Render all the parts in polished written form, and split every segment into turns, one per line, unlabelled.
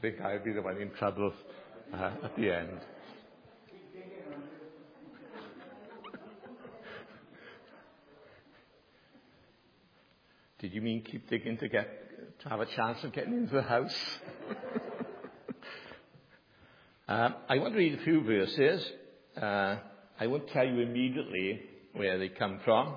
think I'll be the one in trouble at the end. Did you mean keep digging to have a chance of getting into the house? I want to read a few verses. I won't tell you immediately where they come from,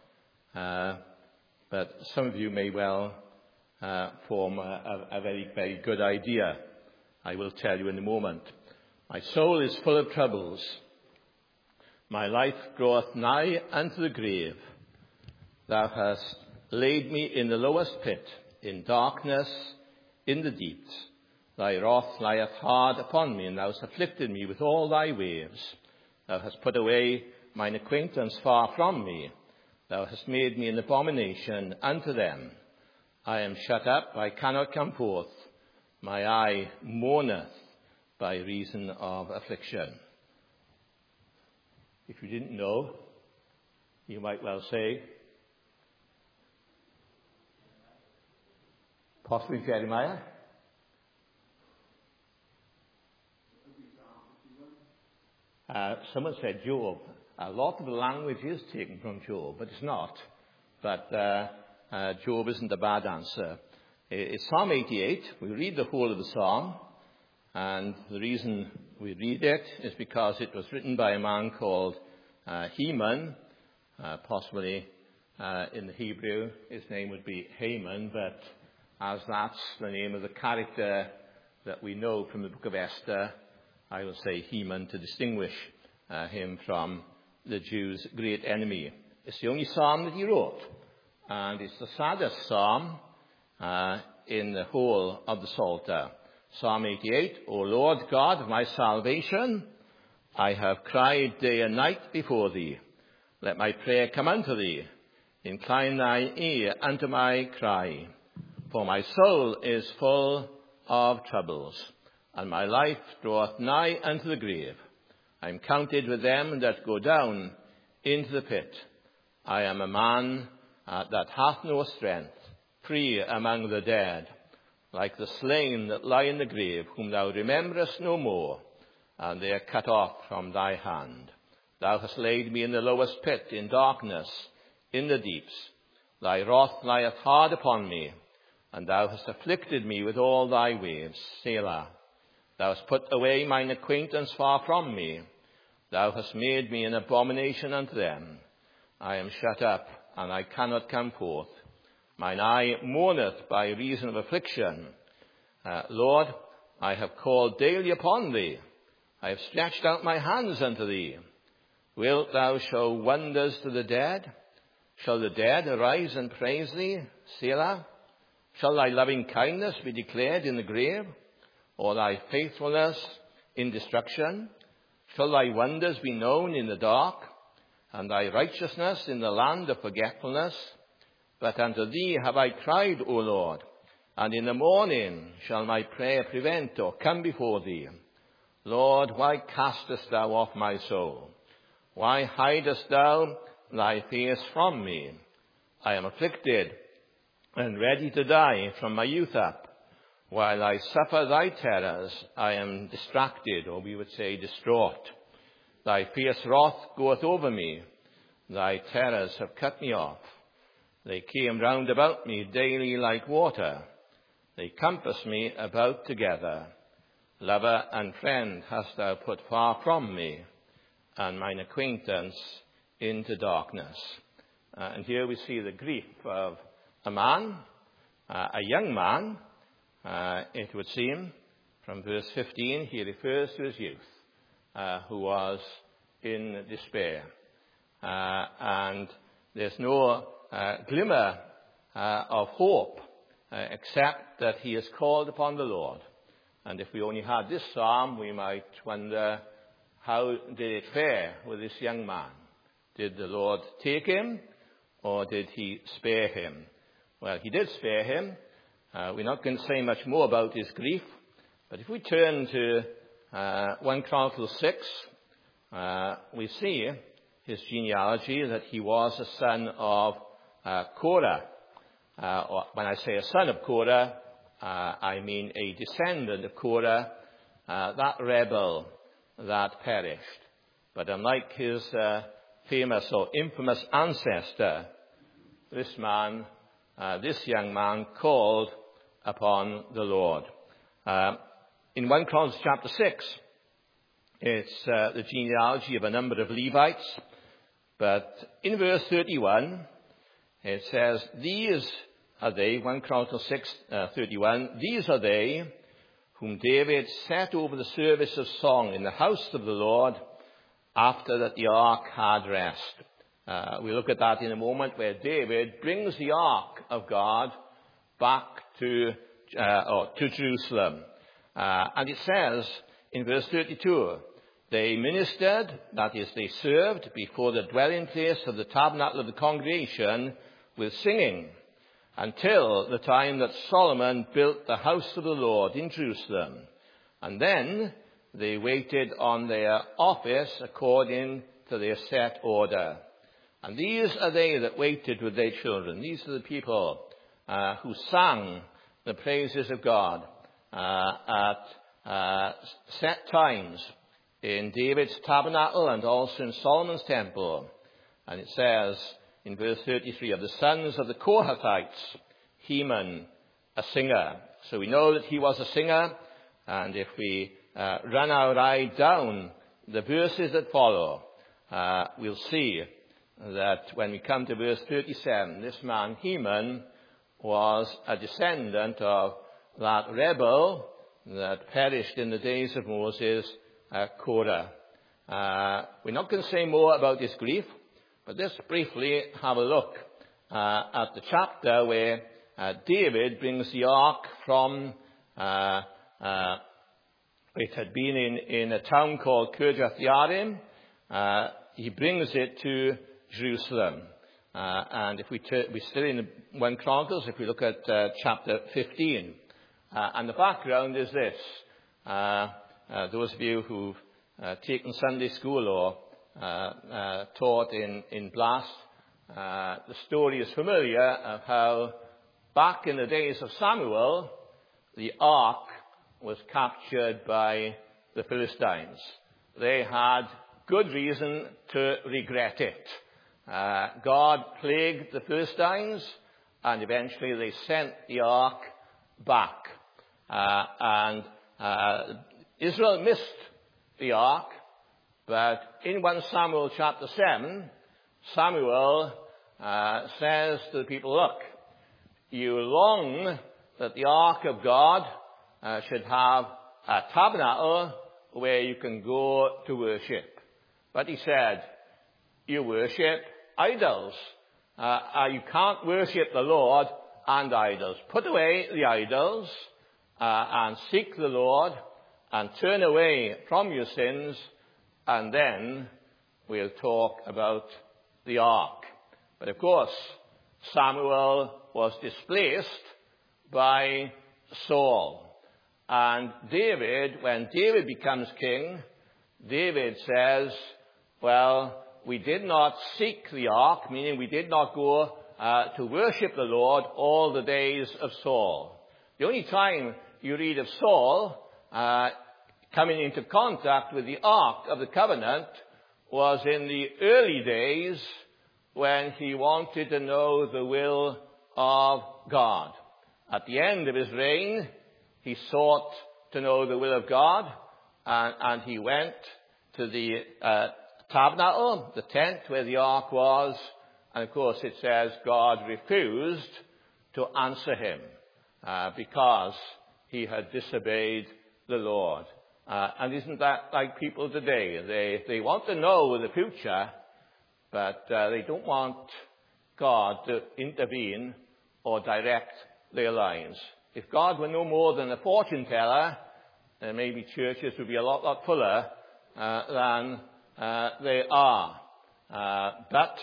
but some of you may well form a very, very good idea. I will tell you in a moment. My soul is full of troubles. My life draweth nigh unto the grave. Thou hast laid me in the lowest pit, in darkness, in the deeps. Thy wrath lieth hard upon me, and thou hast afflicted me with all thy waves. Thou hast put away mine acquaintance far from me. Thou hast made me an abomination unto them. I am shut up, I cannot come forth. My eye mourneth by reason of affliction. If you didn't know, you might well say, possibly Jeremiah. Someone said Job. A lot of the language is taken from Job, but it's not. But Job isn't a bad answer. It's Psalm 88. We read the whole of the psalm, and the reason we read it is because it was written by a man called Heman. Possibly in the Hebrew his name would be Haman, but as that's the name of the character that we know from the book of Esther, I will say Heman to distinguish him from the Jews' great enemy. It's the only psalm that he wrote, and it's the saddest psalm in the whole of the Psalter. Psalm 88, O Lord God of my salvation, I have cried day and night before thee. Let my prayer come unto thee. Incline thine ear unto my cry. For my soul is full of troubles, and my life draweth nigh unto the grave. I am counted with them that go down into the pit. I am a man that hath no strength, free among the dead, like the slain that lie in the grave, whom thou rememberest no more, and they are cut off from thy hand. Thou hast laid me in the lowest pit, in darkness, in the deeps. Thy wrath lieth hard upon me, and thou hast afflicted me with all thy waves. Selah. Thou hast put away mine acquaintance far from me. Thou hast made me an abomination unto them. I am shut up, and I cannot come forth. Mine eye mourneth by reason of affliction. Lord, I have called daily upon thee. I have stretched out my hands unto thee. Wilt thou show wonders to the dead? Shall the dead arise and praise thee? Selah. Shall thy loving kindness be declared in the grave, or thy faithfulness in destruction? Shall thy wonders be known in the dark, and thy righteousness in the land of forgetfulness? But unto thee have I cried, O Lord, and in the morning shall my prayer prevent or come before thee. Lord, why castest thou off my soul? Why hidest thou thy face from me? I am afflicted and ready to die from my youth up. While I suffer thy terrors, I am distracted, or we would say distraught. Thy fierce wrath goeth over me. Thy terrors have cut me off. They came round about me daily like water. They compass me about together. Lover and friend hast thou put far from me, and mine acquaintance into darkness. And here we see the grief of a man, a young man, it would seem. From verse 15, he refers to his youth, who was in despair. And there's no glimmer of hope, except that he is called upon the Lord. And if we only had this psalm, we might wonder, how did it fare with this young man? Did the Lord take him, or did he spare him? Well, he did spare him. We're not going to say much more about his grief, but if we turn to 1 Chronicles 6, we see his genealogy, that he was a son of Korah. Or when I say a son of Korah, I mean a descendant of Korah, that rebel that perished. But unlike his famous or infamous ancestor, this young man called upon the Lord. In 1 Chronicles chapter 6, it's the genealogy of a number of Levites. But in verse 31, it says, these are they, 1 Chronicles 6:31, these are they whom David set over the service of song in the house of the Lord after that the ark had rest. We'll look at that in a moment, where David brings the ark of God back to Jerusalem. And it says in verse 32, they ministered, that is, they served before the dwelling place of the tabernacle of the congregation with singing, until the time that Solomon built the house of the Lord in Jerusalem. And then they waited on their office according to their set order. And these are they that waited with their children. These are the people who sang the praises of God at set times in David's tabernacle and also in Solomon's temple. And it says in verse 33, of the sons of the Kohathites, Heman, a singer. So we know that he was a singer, and if we run our eye down the verses that follow, we'll see that when we come to verse 37, this man Heman was a descendant of that rebel that perished in the days of Moses, Korah. We're not going to say more about his grief, but let's briefly have a look at the chapter where David brings the ark from, it had been in a town called Kirjath Jearim. He brings it to Jerusalem. And if we're still in 1 Chronicles, if we look at chapter 15. And the background is this. Those of you who've taken Sunday school or taught in Blast, the story is familiar of how back in the days of Samuel, the ark was captured by the Philistines. They had good reason to regret it. God plagued the Philistines, and eventually they sent the ark back. And Israel missed the ark, but in 1 Samuel chapter 7, Samuel says to the people, look, you long that the ark of God should have a tabernacle where you can go to worship. But he said, you worship idols. You can't worship the Lord and idols. Put away the idols and seek the Lord and turn away from your sins, and then we'll talk about the ark. But of course, Samuel was displaced by Saul. And David, when David becomes king, David says, well, we did not seek the ark, meaning we did not go to worship the Lord all the days of Saul. The only time you read of Saul coming into contact with the ark of the covenant was in the early days when he wanted to know the will of God. At the end of his reign, he sought to know the will of God, and he went to the tabernacle, the tent where the ark was, and of course it says God refused to answer him because he had disobeyed the Lord. And isn't that like people today? They want to know the future, but they don't want God to intervene or direct their lives. If God were no more than a fortune teller, then maybe churches would be a lot fuller than they are. But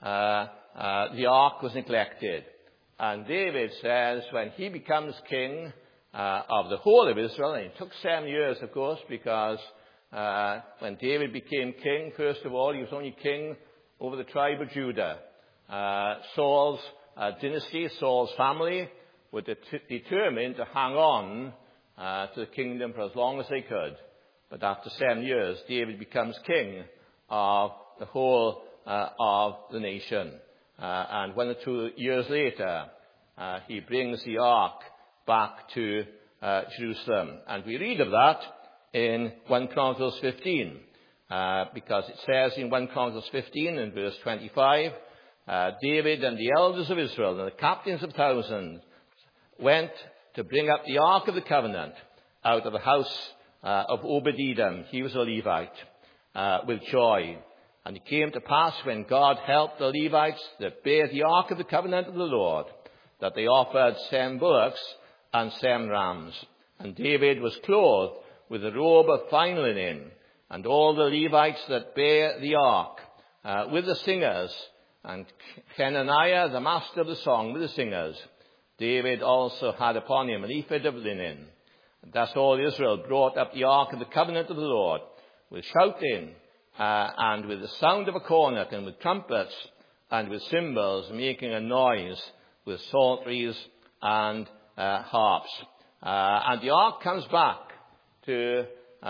the ark was neglected. And David says when he becomes king of the whole of Israel, and it took 7 years, of course, because when David became king, first of all, he was only king over the tribe of Judah. Saul's dynasty, Saul's family, were determined to hang on to the kingdom for as long as they could. But after 7 years, David becomes king of the whole of the nation. And 1 or 2 years later, he brings the ark back to Jerusalem. And we read of that in 1 Chronicles 15, because it says in 1 Chronicles 15 and verse 25, David and the elders of Israel and the captains of thousands went to bring up the ark of the covenant out of the house of Obed-Edom. He was a Levite, with joy. And it came to pass when God helped the Levites that bear the ark of the covenant of the Lord, that they offered 7 bullocks and 7 rams. And David was clothed with a robe of fine linen, and all the Levites that bear the ark, with the singers, and Kenaniah, the master of the song, with the singers. David also had upon him an ephod of linen. And thus all Israel brought up the ark of the covenant of the Lord, with shouting, and with the sound of a cornet, and with trumpets, and with cymbals, making a noise, with psalteries and harps. And the ark comes back to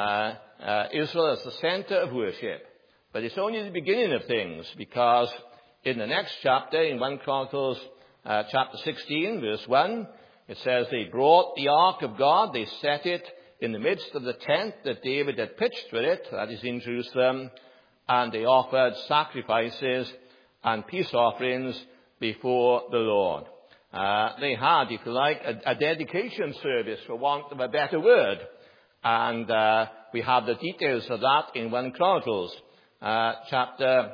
Israel as the center of worship. But it's only the beginning of things, because in the next chapter, in 1 Chronicles chapter 16, verse 1, it says, they brought the ark of God, they set it in the midst of the tent that David had pitched with it, that is in Jerusalem, and they offered sacrifices and peace offerings before the Lord. They had, if you like, a dedication service, for want of a better word. And we have the details of that in 1 Chronicles chapter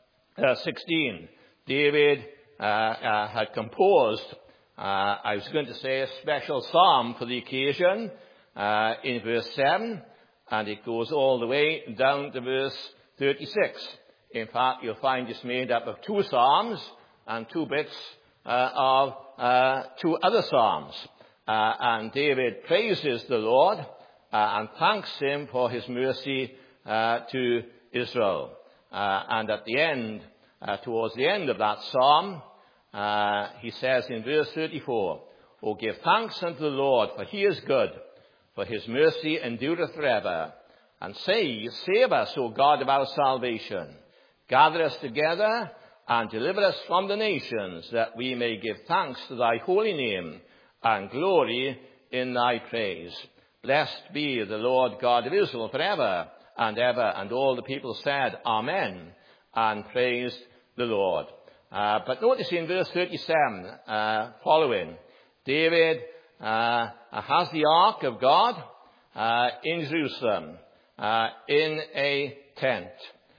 16. David had composed, I was going to say, a special psalm for the occasion in verse 7, and it goes all the way down to verse 36. In fact, you'll find it's made up of 2 psalms and 2 bits of 2 other psalms. And David praises the Lord and thanks him for his mercy to Israel. And at the end, towards the end of that psalm, he says in verse 34, O give thanks unto the Lord, for he is good, for his mercy endureth forever. And say, save us, O God of our salvation. Gather us together and deliver us from the nations, that we may give thanks to thy holy name and glory in thy praise. Blessed be the Lord God of Israel forever and ever. And all the people said, Amen, and praised the Lord. But notice in verse 37 following, David has the ark of God in Jerusalem, in a tent.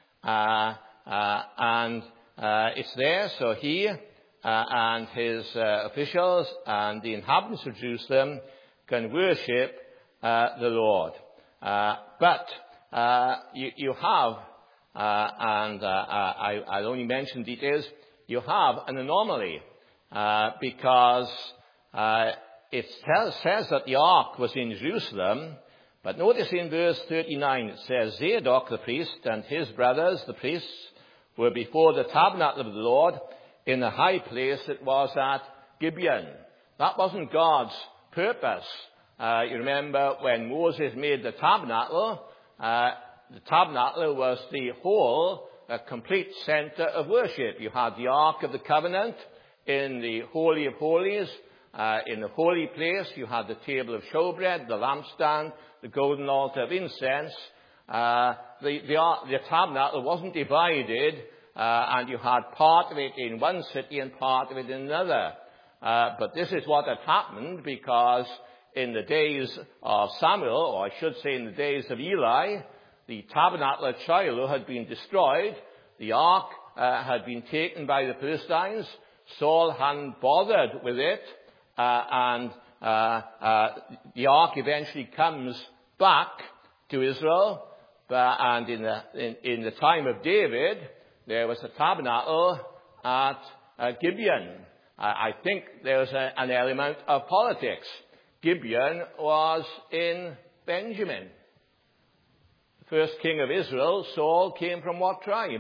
And it's there, so he and his officials and the inhabitants of Jerusalem can worship the Lord. But you have, and I'll only mention details, you have an anomaly, because it says that the ark was in Jerusalem, but notice in verse 39 it says, Zadok the priest and his brothers, the priests, were before the tabernacle of the Lord in the high place that was at Gibeon. That wasn't God's purpose. You remember when Moses made the tabernacle was the whole complete center of worship. You had the Ark of the Covenant in the Holy of Holies. In the holy place, you had the table of showbread, the lampstand, the golden altar of incense. The tabernacle wasn't divided, and you had part of it in one city and part of it in another. But this is what had happened, because in the days of Samuel, or I should say in the days of Eli, the tabernacle at Shiloh had been destroyed. The ark had been taken by the Philistines. Saul hadn't bothered with it. And the ark eventually comes back to Israel. And in the time of David, there was a tabernacle at Gibeon. I think there was an element of politics. Gibeon was in Benjamin. The first king of Israel, Saul, came from what tribe?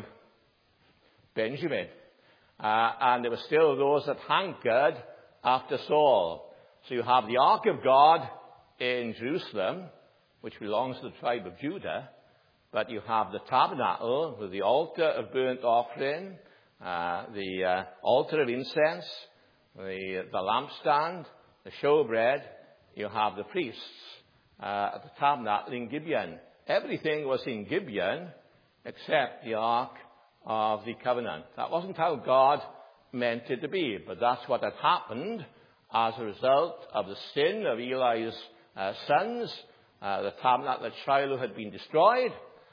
Benjamin. And there were still those that hankered after Saul. So you have the Ark of God in Jerusalem, which belongs to the tribe of Judah, but you have the tabernacle with the altar of burnt offering, the altar of incense, the lampstand, the showbread. You have the priests at the tabernacle in Gibeon. Everything was in Gibeon except the Ark of the Covenant. That wasn't how God meant it to be, but that's what had happened as a result of the sin of Eli's sons. The tabernacle at Shiloh had been destroyed.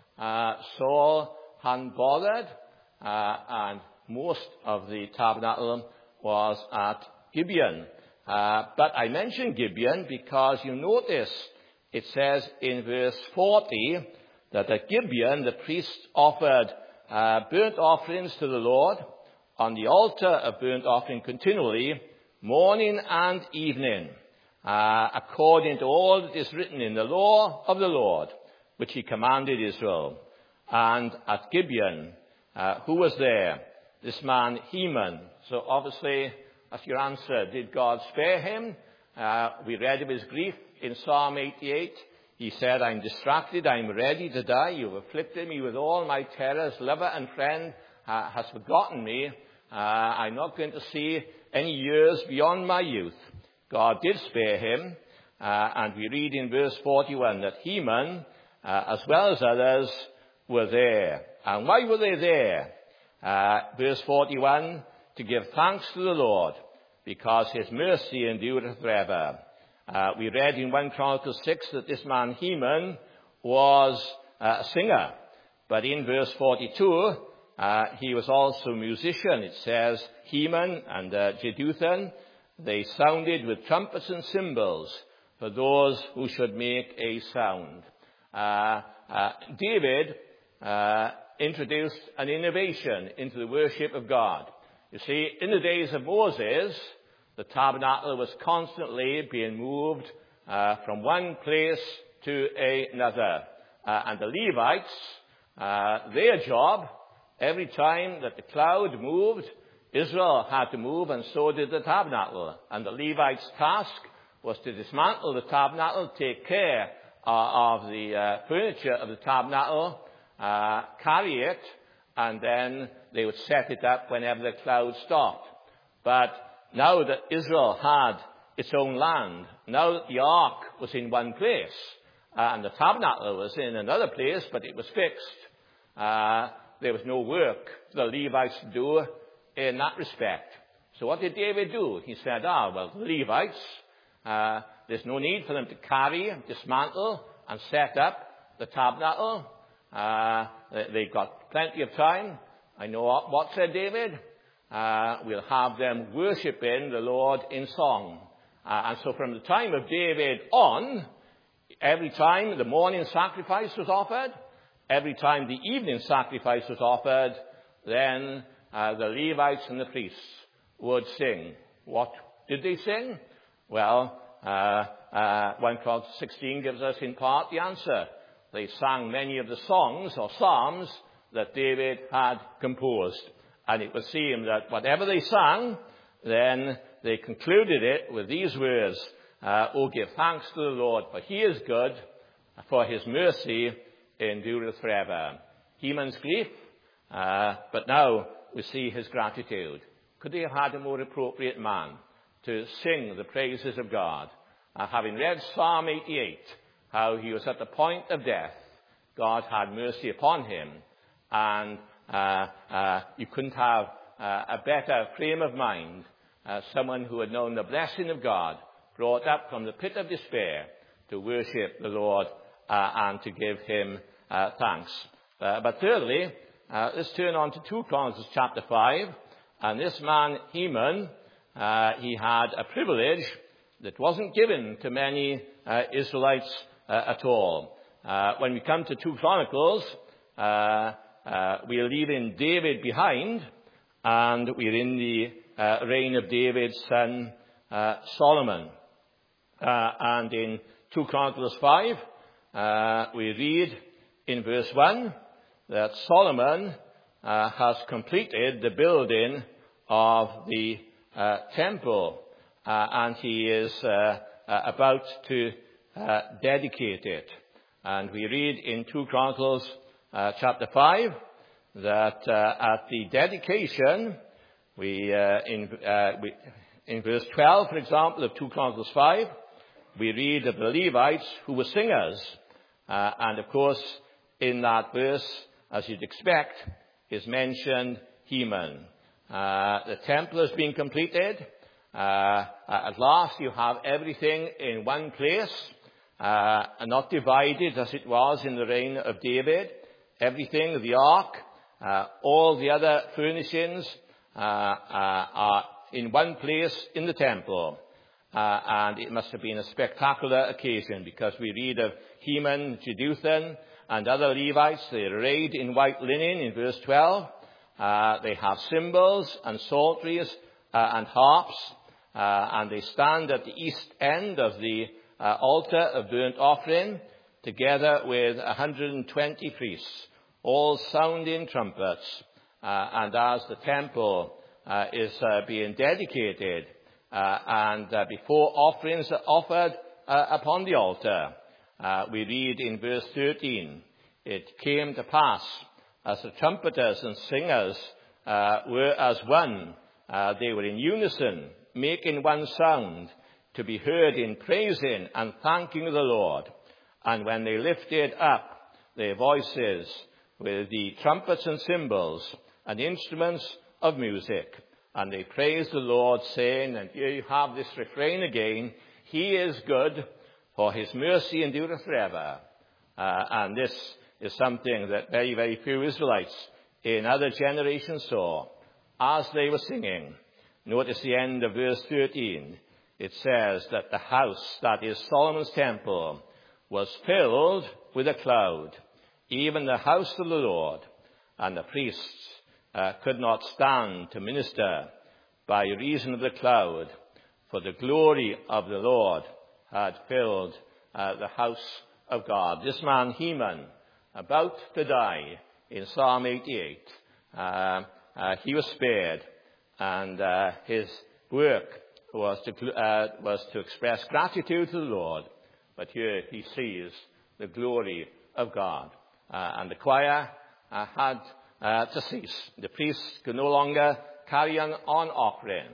Saul hadn't bothered, and most of the tabernacle was at Gibeon. But I mention Gibeon because you notice it says in verse 40 that at Gibeon the priests offered burnt offerings to the Lord on the altar of burnt offering continually, morning and evening, according to all that is written in the law of the Lord, which he commanded Israel. And at Gibeon, who was there? This man Heman. So obviously, that's your answer. Did God spare him? We read of his grief in Psalm 88. He said, I'm distracted, I'm ready to die. You've afflicted me with all my terrors. Lover and friend has forgotten me. I'm not going to see any years beyond my youth. God did spare him. And we read in verse 41 that Heman, as well as others, were there. And why were they there? Verse 41, to give thanks to the Lord, because his mercy endureth forever. We read in 1 Chronicles 6 that this man Heman was a singer. But in verse 42, he was also a musician. It says Heman and Jeduthun, they sounded with trumpets and cymbals for those who should make a sound. David introduced an innovation into the worship of God. You see, in the days of Moses, the tabernacle was constantly being moved from one place to another. And the Levites, their job, every time that the cloud moved, Israel had to move, and so did the tabernacle. And the Levites' task was to dismantle the tabernacle, take care of the furniture of the tabernacle, carry it, and then they would set it up whenever the cloud stopped. But now that Israel had its own land, now that the ark was in one place, and the tabernacle was in another place, but it was fixed, there was no work for the Levites to do in that respect. So what did David do? He said, well, the Levites, there's no need for them to carry, dismantle, and set up the tabernacle. They've got plenty of time. I know what said David. We'll have them worshiping the Lord in song. And so from the time of David on, every time the morning sacrifice was offered, every time the evening sacrifice was offered, then the Levites and the priests would sing. What did they sing? Well, 1 Chronicles 16 gives us in part the answer. They sang many of the songs or psalms that David had composed. And it would seem that whatever they sang, then they concluded it with these words, "Oh, give thanks to the Lord, for he is good, for his mercy endureth forever." Heman's grief, but now we see his gratitude. Could they have had a more appropriate man to sing the praises of God? Having read Psalm 88, how he was at the point of death, God had mercy upon him, and you couldn't have a better frame of mind. Someone who had known the blessing of God, brought up from the pit of despair to worship the Lord and to give him thanks. But thirdly, let's turn on to 2 Chronicles chapter 5. And this man, Heman, he had a privilege that wasn't given to many Israelites at all. When we come to 2 Chronicles, we are leaving David behind, and we're in the reign of David's son Solomon. And in 2 Chronicles 5, we read in verse 1 that Solomon has completed the building of the temple. and he is about to dedicate it. And we read in 2 Chronicles chapter 5 that at the dedication, in verse 12, for example, of 2 Chronicles 5, we read of the Levites who were singers. And of course, in that verse, as you'd expect, is mentioned Heman. The temple has been completed. At last you have everything in one place, and not divided as it was in the reign of David. Everything, the ark, all the other furnishings are in one place in the temple. And it must have been a spectacular occasion, because we read of Heman, Jeduthun, and other Levites. They're arrayed in white linen in verse 12. They have cymbals and psalteries and harps, and they stand at the east end of the altar of burnt offering, together with 120 priests, all sounding trumpets. And as the temple is being dedicated, and before offerings are offered upon the altar, we read in verse 13, it came to pass, as the trumpeters and singers were as one, they were in unison, making one sound, to be heard in praising and thanking the Lord. And when they lifted up their voices with the trumpets and cymbals and instruments of music, and they praised the Lord, saying, and here you have this refrain again, He is good, for His mercy endureth forever. And this is something that very, very few Israelites in other generations saw as they were singing. Notice the end of verse 13. It says that the house, that is Solomon's temple, was filled with a cloud, even the house of the Lord, and the priests could not stand to minister by reason of the cloud, for the glory of the Lord had filled the house of God. This man Heman, about to die in Psalm 88, he was spared, and his work was to express gratitude to the Lord. But here he sees the glory of God. And the choir had to cease. The priests could no longer carry on offering.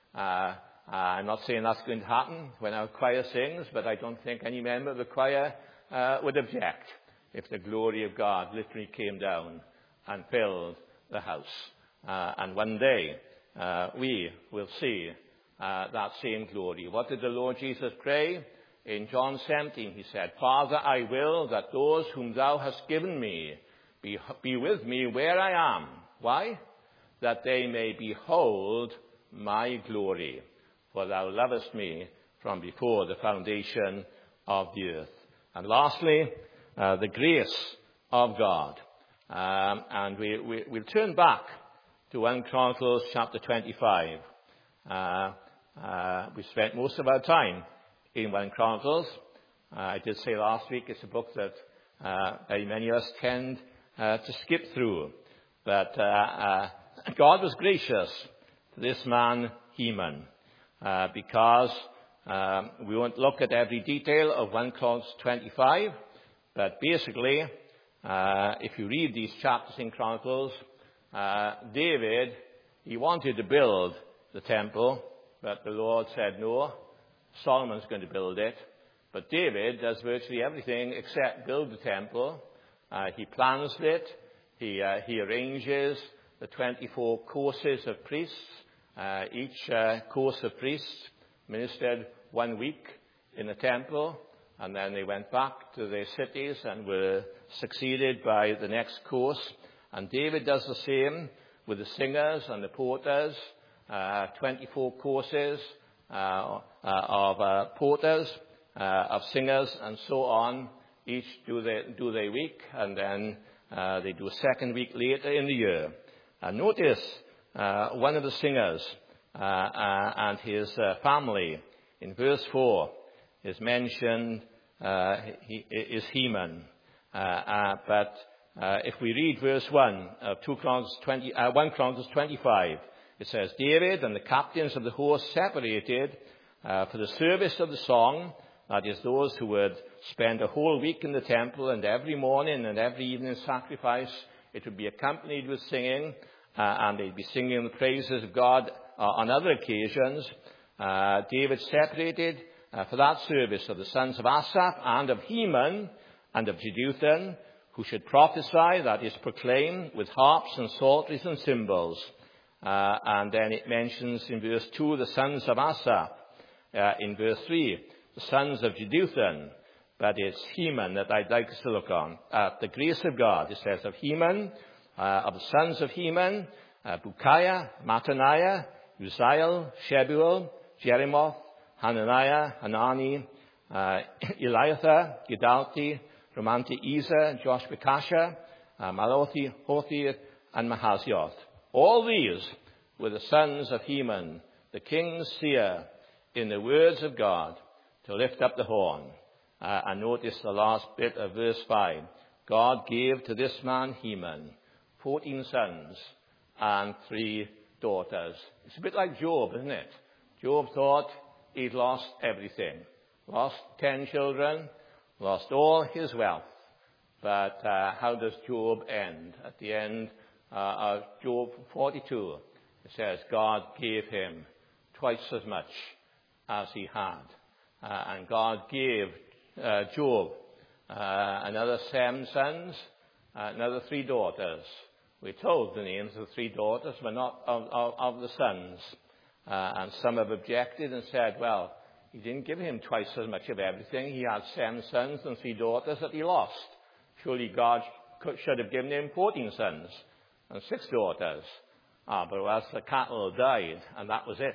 I'm not saying that's going to happen when our choir sings, but I don't think any member of the choir would object if the glory of God literally came down and filled the house. And one day we will see that same glory. What did the Lord Jesus pray? In John 17, he said, Father, I will that those whom thou hast given me be with me where I am. Why? That they may behold my glory. For thou lovest me from before the foundation of the earth. And lastly, the grace of God. And we'll turn back to 1 Chronicles chapter 25. We spent most of our time in 1 Chronicles. I did say last week it's a book that very many of us tend to skip through. But God was gracious to this man Heman, because we won't look at every detail of 1 Chronicles 25, but basically, if you read these chapters in Chronicles, David, he wanted to build the temple, but the Lord said no. Solomon's going to build it. But David does virtually everything except build the temple. He plans it. He arranges the 24 courses of priests. Each course of priests ministered 1 week in the temple, and then they went back to their cities and were succeeded by the next course. And David does the same with the singers and the porters, 24 courses of porters, of singers, and so on. Each do their week, and then they do a second week later in the year. And notice one of the singers and his family in verse 4 is mentioned, is Heman. But if we read verse 1 of 1 Chronicles 25, it says, David and the captains of the host separated For the service of the song, that is, those who would spend a whole week in the temple and every morning and every evening sacrifice, it would be accompanied with singing, and they'd be singing the praises of God on other occasions. David separated for that service of the sons of Asaph and of Heman and of Jeduthun, who should prophesy, that is, proclaim, with harps and psalteries and cymbals. And then it mentions in verse 2 the sons of Asaph. In verse 3, the sons of Jeduthun. But it's Heman that I'd like us to look on. The grace of God, it says of Heman, of the sons of Heman, Bukiah, Mattaniah, Uzziel, Shebuel, Jeremoth, Hananiah, Hanani, Eliathah, Gidalti, Romamti-Ezer, Joshbekasha, Malothi, Hothi, and Mahazioth. All these were the sons of Heman, the king's seer, in the words of God, to lift up the horn. And notice the last bit of verse 5. God gave to this man Heman 14 sons and 3 daughters. It's a bit like Job, isn't it? Job thought he'd lost everything. Lost 10 children, lost all his wealth. But how does Job end? At the end of Job 42, it says God gave him twice as much as he had. And God gave Job another 7 sons, another 3 daughters. We're told the names of the 3 daughters, but not of the sons. And some have objected and said, well, he didn't give him twice as much of everything. He had 7 sons and 3 daughters that he lost. Surely God should have given him 14 sons and 6 daughters. But as the cattle died, and that was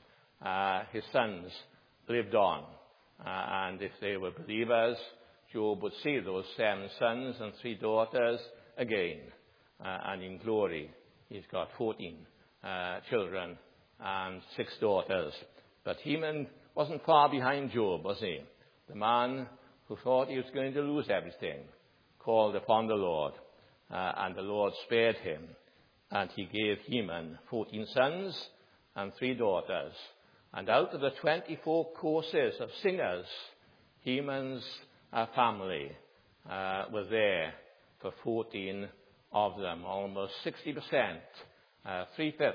it, his sons lived on. And if they were believers, Job would see those 7 sons and 3 daughters again. And in glory, he's got 14 children and 6 daughters. But Heman wasn't far behind Job, was he? The man who thought he was going to lose everything called upon the Lord, and the Lord spared him. And he gave Heman 14 sons and 3 daughters. And out of the 24 courses of singers, Heman's family were there for 14 of them, almost 60%, 3/5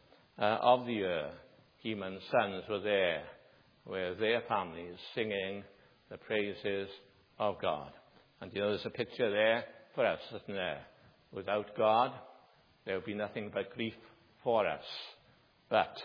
of the year. Heman's sons were there with their families singing the praises of God. And you know, there's a picture there for us, isn't there? Without God, there would be nothing but grief for us. But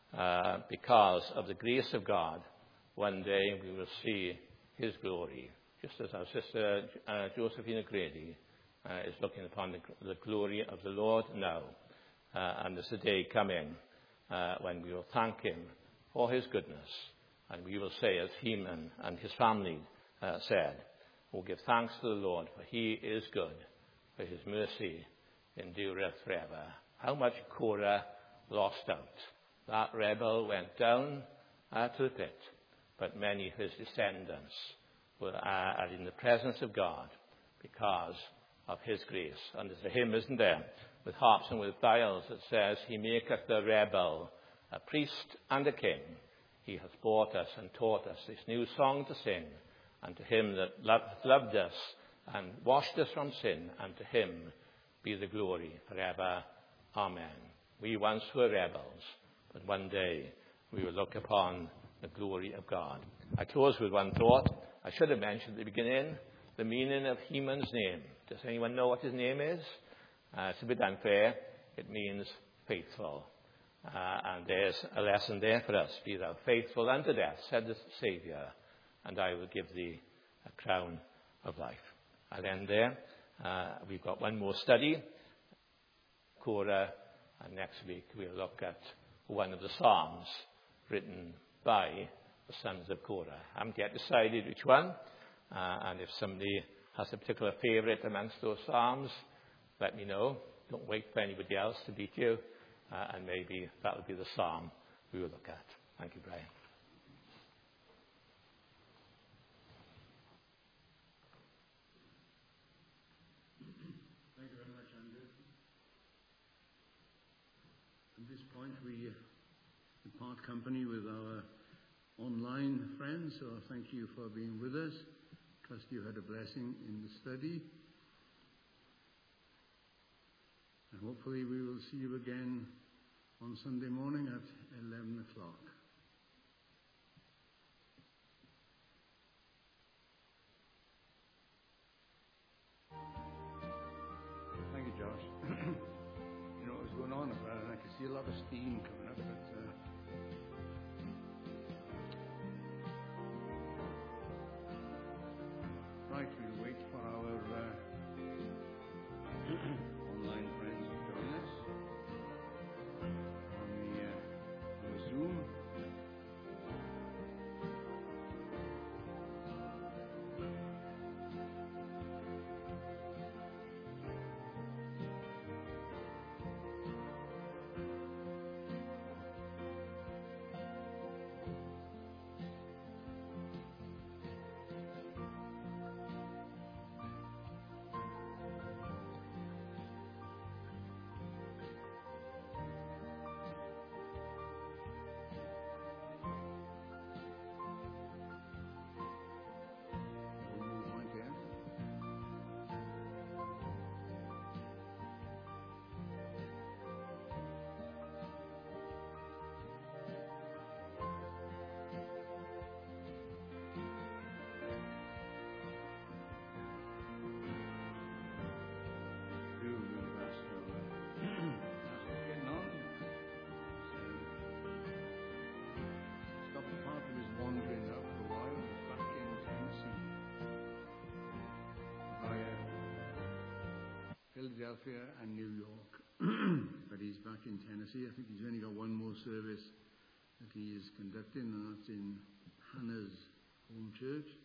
because of the grace of God, one day we will see his glory, just as our sister Josephina Grady is looking upon the glory of the Lord now. And there's a day coming when we will thank him for his goodness. And we will say, as Heman and his family said, we'll give thanks to the Lord, for he is good, for his mercy endureth forever. How much Korah lost out. That rebel went down to the pit, but many of his descendants are in the presence of God because of his grace. And there's a hymn, isn't there, with harps and with viols that says, he maketh the rebel a priest and a king. He hath bought us and taught us this new song to sing. And to him that loved us and washed us from sin, and to him be the glory forever. Amen. We once were rebels, but one day we will look upon the glory of God. I close with one thought. I should have mentioned at the beginning the meaning of Heman's name. Does anyone know what his name is? It's a bit unfair. It means faithful. And there's a lesson there for us. Be thou faithful unto death, said the Saviour, and I will give thee a crown of life. I'll end there. We've got one more study, Korah, and next week we'll look at one of the Psalms written by the sons of Korah. I haven't yet decided which one, and if somebody has a particular favourite amongst those Psalms, let me know. Don't wait for anybody else to beat you, and maybe that will be the Psalm we will look at. Thank you, Brian.
Thank you very much, Andrew. At this point, we part company with our online friends, so thank you for being with us. Trust you had a blessing in the study. And hopefully we will see you again on Sunday morning at 11 o'clock. Thank you, Josh. You know what was going on about it? I could see a lot of steam coming up. Right, we'll wait for our online friends to join us on the Zoom. Philadelphia and New York, but he's back in Tennessee. I think he's only got one more service that he is conducting, and that's in Hannah's home church.